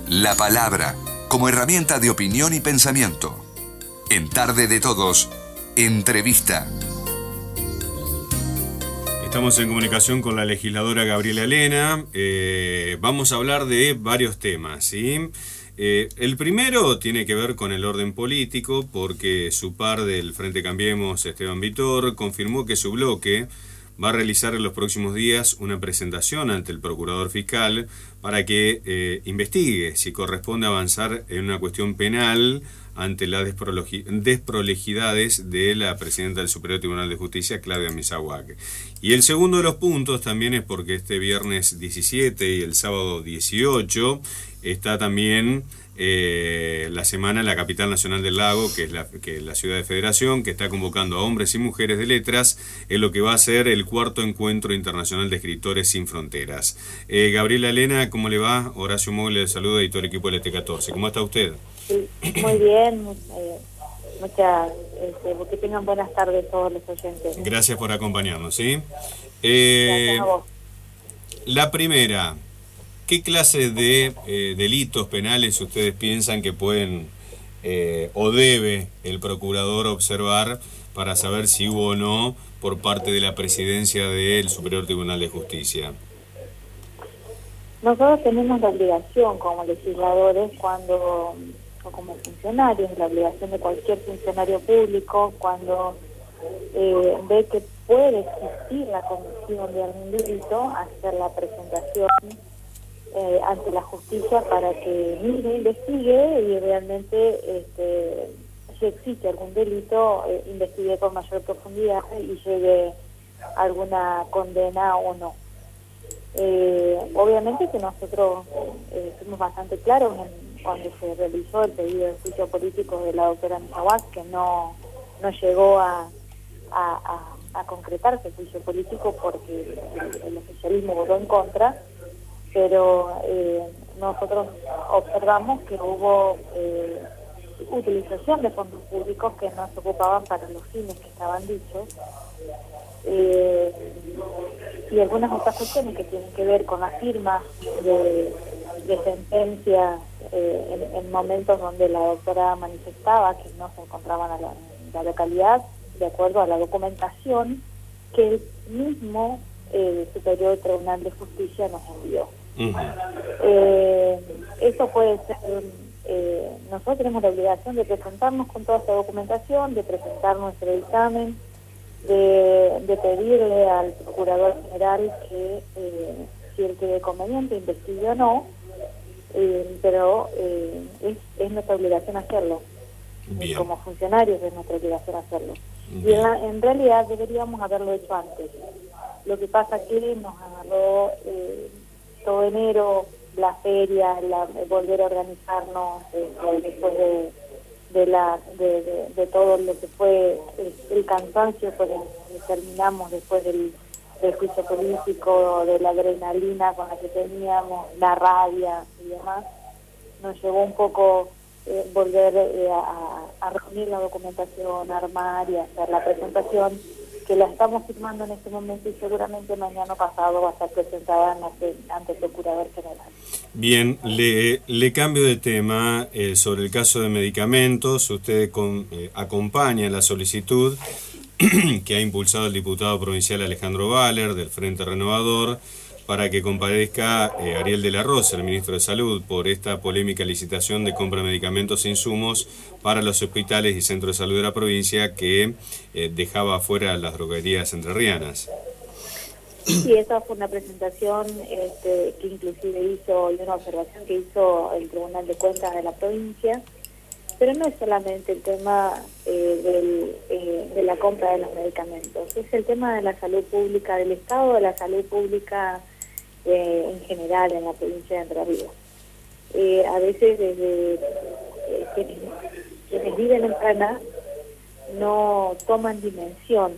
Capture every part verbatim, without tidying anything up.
La palabra, como herramienta de opinión y pensamiento. En Tarde de Todos, entrevista. Estamos en comunicación con la legisladora Gabriela Lena. Eh, vamos a hablar de varios temas, ¿sí? Eh, el primero tiene que ver con el orden político, porque su par del Frente Cambiemos, Esteban Vitor, confirmó que su bloque va a realizar en los próximos días una presentación ante el Procurador Fiscal para que eh, investigue si corresponde avanzar en una cuestión penal ante las desprolejidades de la presidenta del Superior Tribunal de Justicia, Claudia Misahuac. Y el segundo de los puntos también es porque este viernes diecisiete y el sábado dieciocho está también eh, la semana en la capital nacional del lago, que es, la, que es la ciudad de Federación, que está convocando a hombres y mujeres de letras en lo que va a ser el cuarto encuentro internacional de escritores sin fronteras. Eh, Gabriela Lena, ¿cómo le va? Horacio Mogle le saluda y todo el equipo del T catorce. ¿Cómo está usted? Sí, muy bien, eh, muchas, este, que tengan buenas tardes todos los oyentes. Gracias por acompañarnos, ¿sí? Eh, Gracias a vos. La primera, ¿qué clase de eh, delitos penales ustedes piensan que pueden eh, o debe el procurador observar para saber si hubo o no por parte de la presidencia del Superior Tribunal de Justicia? Nosotros tenemos la obligación como legisladores, cuando o como funcionarios, la obligación de cualquier funcionario público, cuando eh, ve que puede existir la comisión de algún delito, hacer la presentación eh, ante la justicia para que mire, investigue y realmente este, si existe algún delito, eh, investigue con mayor profundidad y llegue a alguna condena o no. Eh, obviamente que nosotros eh, fuimos bastante claros en, cuando se realizó el pedido de juicio político de la doctora Misahuac, que no, no llegó a, a, a, a concretarse el juicio político porque el, el oficialismo votó en contra, pero eh, nosotros observamos que hubo eh, utilización de fondos públicos que no se ocupaban para los fines que estaban dichos. Eh, y algunas otras cuestiones que tienen que ver con la firma de, de sentencias eh, en, en momentos donde la doctora manifestaba que no se encontraban en la, en la localidad de acuerdo a la documentación que el mismo eh, Superior Tribunal de Justicia nos envió. Uh-huh. eh, eso puede ser, eh, nosotros tenemos la obligación de presentarnos con toda esta documentación, de presentar nuestro dictamen, De, de pedirle al Procurador General que eh, si él cree conveniente investigue o no, eh, pero eh, es, es nuestra obligación hacerlo. Bien. Como funcionarios es nuestra obligación hacerlo. Bien. Y en, la, en realidad deberíamos haberlo hecho antes. Lo que pasa es que nos agarró eh, todo enero, la feria, la, volver a organizarnos eh, después de de la de, de, de todo lo que fue el, el cansancio pues, que terminamos después del, del juicio político, de la adrenalina con la que teníamos, la rabia y demás, nos llevó un poco eh, volver eh, a, a reunir la documentación, armar y hacer la presentación, que la estamos firmando en este momento y seguramente mañana pasado va a estar presentada ante, ante el Procurador General. Bien, le, le cambio de tema eh, sobre el caso de medicamentos. Usted con, eh, acompaña la solicitud que ha impulsado el diputado provincial Alejandro Valer del Frente Renovador para que comparezca eh, Ariel de la Rosa, el ministro de Salud, por esta polémica licitación de compra de medicamentos e insumos para los hospitales y centros de salud de la provincia que eh, dejaba afuera las droguerías entrerrianas. Sí, esa fue una presentación este, que inclusive hizo, y una observación que hizo el Tribunal de Cuentas de la provincia, pero no es solamente el tema eh, del, eh, de la compra de los medicamentos, es el tema de la salud pública, del estado de la salud pública eh, en general en la provincia de Entre Ríos. Eh, a veces desde eh, quienes, quienes viven en Paraná no toman dimensión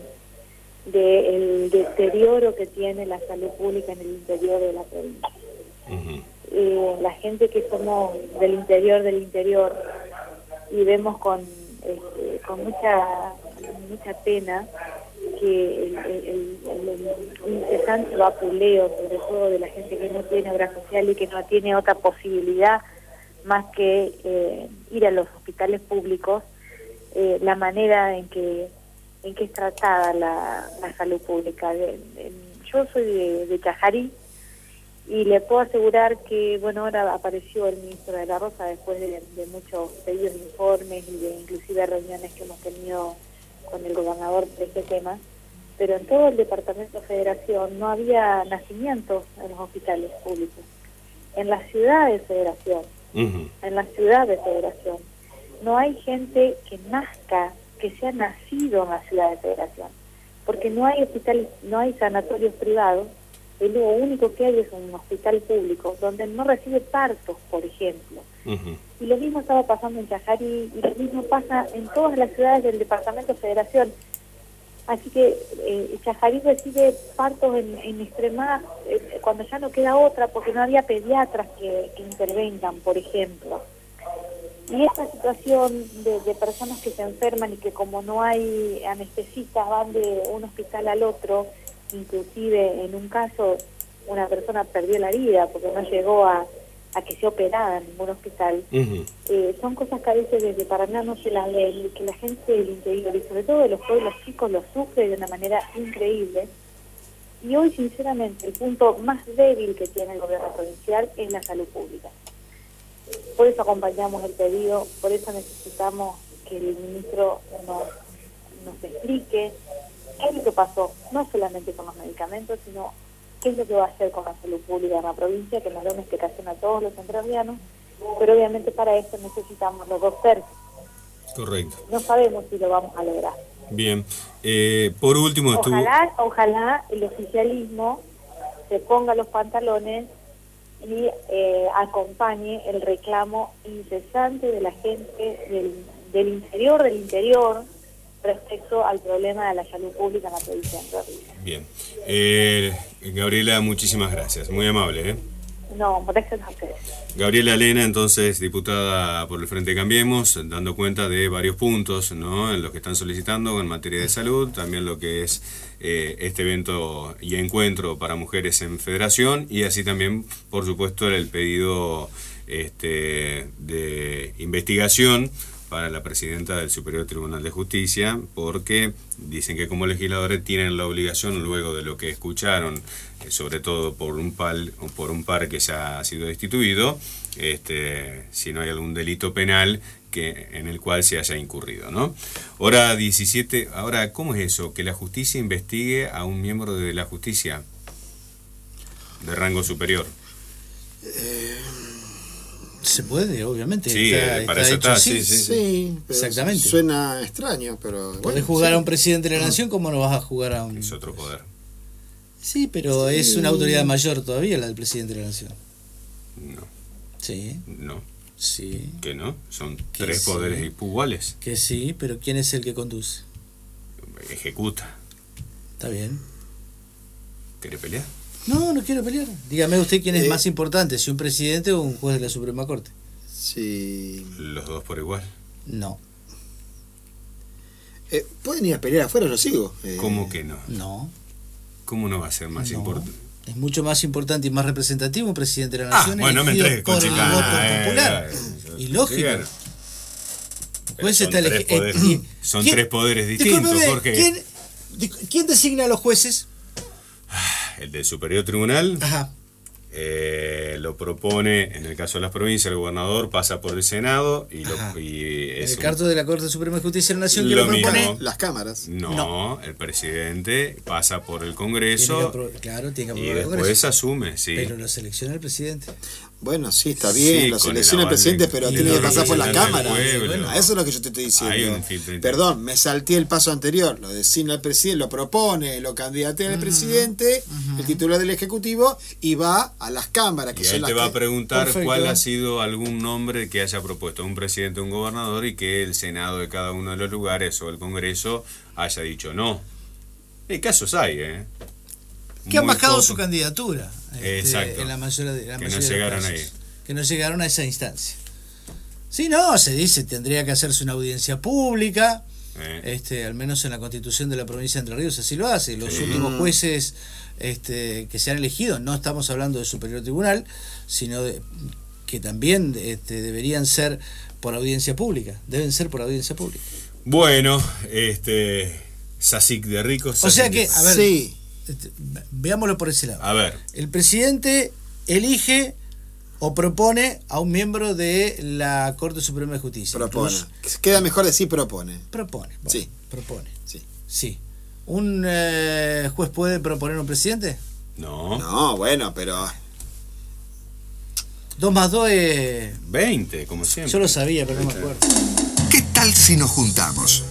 del deterioro que tiene la salud pública en el interior de la provincia. Uh-huh. Eh, la gente que somos del interior del interior y vemos con este, con mucha mucha pena que el, el, el, el incesante vapuleo, sobre todo de la gente que no tiene obra social y que no tiene otra posibilidad más que eh, ir a los hospitales públicos, eh, la manera en que en que es tratada la, la salud pública. De, de, yo soy de, de Chajarí y le puedo asegurar que, bueno, ahora apareció el ministro de la Rosa después de, de muchos pedidos de informes y de inclusive reuniones que hemos tenido con el gobernador de este tema, pero en todo el departamento de Federación no había nacimientos en los hospitales públicos. En la ciudad de Federación, uh-huh. en la ciudad de Federación, no hay gente que nazca, que sea nacido en la ciudad de Federación, porque no hay hospitales, no hay sanatorios privados. Lo único que hay es un hospital público donde no recibe partos, por ejemplo. Uh-huh. Y lo mismo estaba pasando en Chajarí y lo mismo pasa en todas las ciudades del departamento de Federación. Así que eh, Chajarí recibe partos en, en extrema eh, cuando ya no queda otra, porque no había pediatras que, que intervengan, por ejemplo. Y esta situación de, de personas que se enferman y que como no hay anestesistas van de un hospital al otro, inclusive en un caso una persona perdió la vida porque no llegó a, a que sea operada en ningún hospital. Uh-huh. eh, son cosas que a veces desde Paraná no se las lee, que la gente del interior y sobre todo de los pueblos chicos lo sufre de una manera increíble. Y hoy sinceramente el punto más débil que tiene el gobierno provincial es la salud pública. Por eso acompañamos el pedido, por eso necesitamos que el ministro nos, nos explique qué es lo que pasó, no solamente con los medicamentos, sino qué es lo que va a hacer con la salud pública en la provincia, que nos dé una explicación a todos los entrerrianos, pero obviamente para eso necesitamos los dos tercios. Correcto. No sabemos si lo vamos a lograr. Bien. Eh, por último... Ojalá, estuvo... ojalá el oficialismo se ponga los pantalones y eh, acompañe el reclamo incesante de la gente del, del interior del interior respecto al problema de la salud pública en la provincia de Entre Ríos. Bien. Eh, Gabriela, muchísimas gracias. Muy amable, ¿eh? No, gracias a ustedes. Gabriela Lena, entonces, diputada por el Frente Cambiemos, dando cuenta de varios puntos, ¿no?, en los que están solicitando en materia de salud, también lo que es eh, este evento y encuentro para mujeres en Federación, y así también, por supuesto, el pedido este, de investigación para la presidenta del Superior Tribunal de Justicia, porque dicen que como legisladores tienen la obligación, luego de lo que escucharon, eh, sobre todo por un pal, por un par que ya ha sido destituido, este, si no hay algún delito penal que en el cual se haya incurrido, ¿no? Hora diecisiete, ahora, ¿cómo es eso? Que la justicia investigue a un miembro de la justicia de rango superior. Eh... Se puede, obviamente. Sí, está, para está eso hecho está, así. sí, sí. Sí, exactamente. Suena extraño, pero... Podés bueno, jugar sí. a un presidente de la nación, ¿cómo no vas a jugar a un...? Es otro poder. Sí, pero sí. Es una autoridad mayor todavía la del presidente de la nación. No. Sí. No. Sí. ¿Que no? Son que tres sí. poderes iguales. Que sí, pero ¿quién es el que conduce? Ejecuta. Está bien. ¿Quiere pelear? No, no quiero pelear. Dígame usted quién es eh, más importante, si un presidente o un juez de la Suprema Corte. Sí. Los dos por igual. No. Eh, ¿Pueden ir a pelear afuera? Lo sigo. Eh, ¿Cómo que no? No. ¿Cómo no va a ser más no. importante? Es mucho más importante y más representativo un presidente de la nación ah, bueno, elegido me por el chicana, voto eh, popular. eh, eh, y lógico. eh, Juez son está tres elegi- poderes, eh, son ¿quién- tres poderes distintos, discúlpeme, Jorge. ¿quién, ¿Quién designa a los jueces? El del Superior Tribunal Ajá. eh, lo propone, en el caso de las provincias, el gobernador pasa por el Senado y, lo, y es el un- carto de la Corte Suprema de Justicia de la Nación que Lo lo propone. mismo. Las cámaras. No, No. el presidente pasa por el Tiene que Congreso apro- claro, tiene que y aprobar el después Congreso. asume, sí. Pero lo selecciona el presidente. Bueno, sí, está bien, Sí, lo con el selecciona el aval presidente, de- pero y tiene lo que pasar por la representan Cámara. al pueblo. Bueno, eso es lo que yo te estoy diciendo. Hay un filtro interno. Perdón, me salté el paso anterior. Lo designa el presidente, lo propone, lo candidatea al Ujú, presidente, ujú. el titular del Ejecutivo, y va a las cámaras, que Y son él las te va a que... preguntar Perfecto. cuál ha sido algún nombre que haya propuesto un presidente o un gobernador y que el Senado de cada uno de los lugares o el Congreso haya dicho no. Y casos hay, ¿eh? Que han Muy bajado poco. su candidatura. este, Exacto. En la mayoría de, la Que no mayoría de los llegaron casos. ahí. Que no llegaron a esa instancia. Sí, no, se dice, tendría que hacerse una audiencia pública. Eh. Este, al menos en la Constitución de la provincia de Entre Ríos así lo hace. Los Sí. últimos jueces este, que se han elegido, no estamos hablando del Superior Tribunal, sino de que también este, deberían ser por audiencia pública, deben ser por audiencia pública. Bueno, este Sasic de ricos. O sea Sasic que, de... a ver, Sí. este, veámoslo por ese lado. A ver. El presidente elige o propone a un miembro de la Corte Suprema de Justicia. Propone. Incluso- Queda mejor decir propone. propone. Bueno, Sí. Propone. Sí. Sí. ¿Un eh, juez puede proponer un presidente? No. No, bueno, pero. Dos más dos es... veinte, como siempre. Yo lo sabía, pero no me acuerdo. ¿Qué tal si nos juntamos?